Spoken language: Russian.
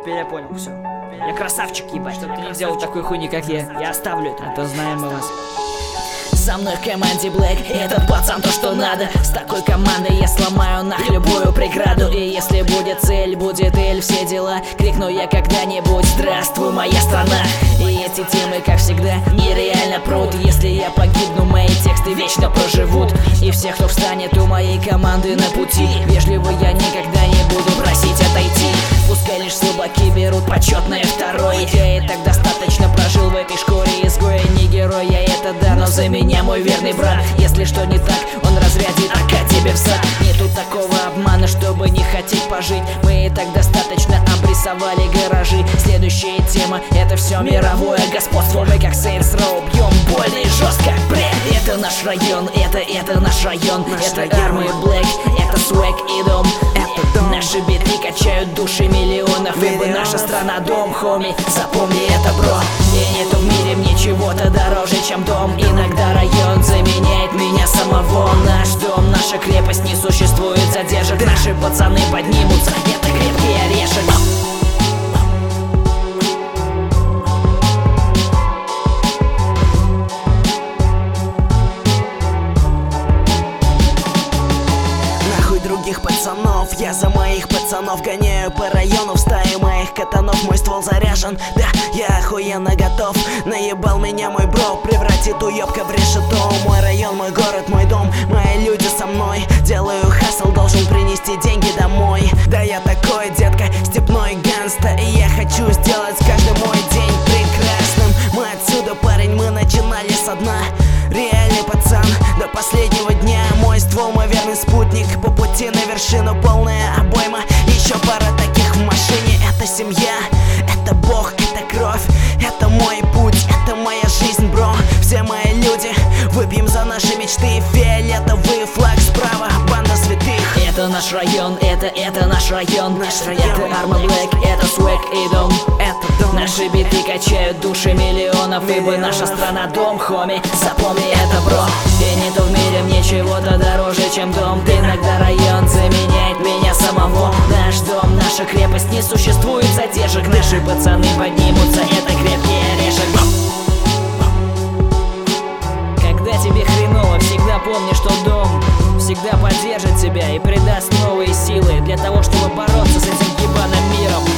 я понял, все. Я красавчик, ебать, чтобы ты не делал такой хуйни, как я оставлю это, а то знаем мы вас. Со мной в команде Black, этот пацан то, что надо. С такой командой я сломаю нах любую преграду. И если будет цель, будет эль, все дела, крикну я когда-нибудь: здравствуй, моя страна. И эти темы, как всегда, нереально прут. Если я погибну, мои тексты вечно проживут. И всех, кто встанет у моей команды на пути, вежливо я никогда не буду просить отойти. Пускай лишь слабаки берут почетное второе. Я и так достаточно прожил в этой шкуре изгоя. Не герой, я это да, но за меня мой верный брат. Если что не так, он разрядит АК тебе в сад. Нету такого обмана, чтобы не хотеть пожить. Мы и так достаточно обрисовали гаражи. Следующая тема — это все мировое господство. Мы как Saints Row бьем больно и жестко. Это наш район, это наш район. Это армы Black, это swag и дом. Наши биты качают души миллионов. Ибо наша страна дом, хоми, запомни это, бро. И нету в мире мне чего-то дороже, чем дом. Иногда район заменяет меня самого. Наш дом, наша крепость, не существует задержек. Наши пацаны поднимутся, это крепкий орешек. Других пацанов, я за моих пацанов гоняю по району в стае моих катанов. Мой ствол заряжен, да, я охуенно готов. Наебал меня мой бро, превратит уёбка в решето. Мой район, мой город, мой дом, мои люди со мной. Делаю хасл, должен принести деньги домой. Да, я такой, детка, степной гангста, и я хочу сделать каждый мой день прекрасным. Мы отсюда, парень, мы начинали со дна. Реальный пацан до последнего дня. Мой ствол, мой верный спутник. По пути на вершину полная обойма. Еще пара таких в машине. Это семья, это Бог, это кровь. Это мой путь, это моя жизнь, бро. Все мои люди, выпьем за наши мечты. Фиолетовый флаг справа, банда святых. Это наш район, это наш район. Это арма Black, это swag и дом. Наши биты качают души миллионов. Ибо наша страна дом, хоми, запомни это, бро. И нету в мире мне чего-то дороже, чем дом. Иногда район заменяет меня самого. Наш дом, наша крепость, не существует задержек. Наши пацаны поднимутся, это крепкий орешек. Когда тебе хреново, всегда помни, что дом всегда поддержит тебя и придаст новые силы для того, чтобы бороться с этим ебаным миром.